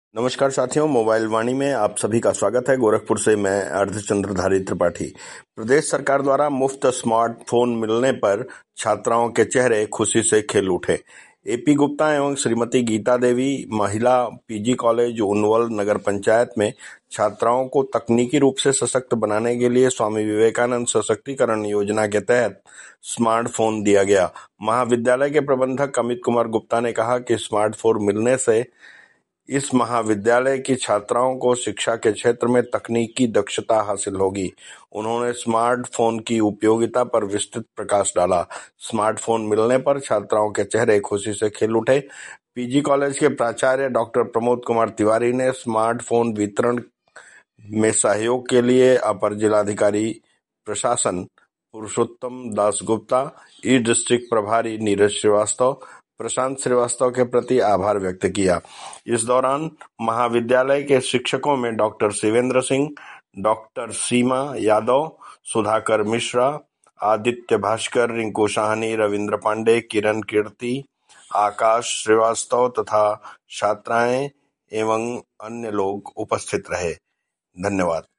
नमस्कार साथियों, मोबाइल वाणी में आप सभी का स्वागत है। गोरखपुर से मैं अर्धचंद्रधारी त्रिपाठी। प्रदेश सरकार द्वारा मुफ्त स्मार्टफोन मिलने पर छात्राओं के चेहरे खुशी से खिल उठे। एपी गुप्ता एवं श्रीमती गीता देवी महिला पीजी कॉलेज उनवल नगर पंचायत में छात्राओं को तकनीकी रूप से सशक्त बनाने के लिए स्वामी विवेकानंद सशक्तिकरण योजना के तहत स्मार्टफोन दिया गया। महाविद्यालय के प्रबंधक अमित कुमार गुप्ता ने कहा कि स्मार्टफोन मिलने से इस महाविद्यालय की छात्राओं को शिक्षा के क्षेत्र में तकनीकी दक्षता हासिल होगी। उन्होंने स्मार्टफोन की उपयोगिता पर विस्तृत प्रकाश डाला। स्मार्टफोन मिलने पर छात्राओं के चेहरे खुशी से खिल उठे। पीजी कॉलेज के प्राचार्य डॉक्टर प्रमोद कुमार तिवारी ने स्मार्टफोन वितरण में सहयोग के लिए अपर जिलाधिकारी प्रशासन पुरुषोत्तम दास गुप्ता, ई डिस्ट्रिक्ट प्रभारी नीरज श्रीवास्तव, प्रशांत श्रीवास्तव के प्रति आभार व्यक्त किया। इस दौरान महाविद्यालय के शिक्षकों में डॉक्टर शिवेंद्र सिंह, डॉक्टर सीमा यादव, सुधाकर मिश्रा, आदित्य भास्कर, रिंकू साहनी, रविंद्र पांडे, किरण कीर्ति, आकाश श्रीवास्तव तथा छात्राएं एवं अन्य लोग उपस्थित रहे। धन्यवाद।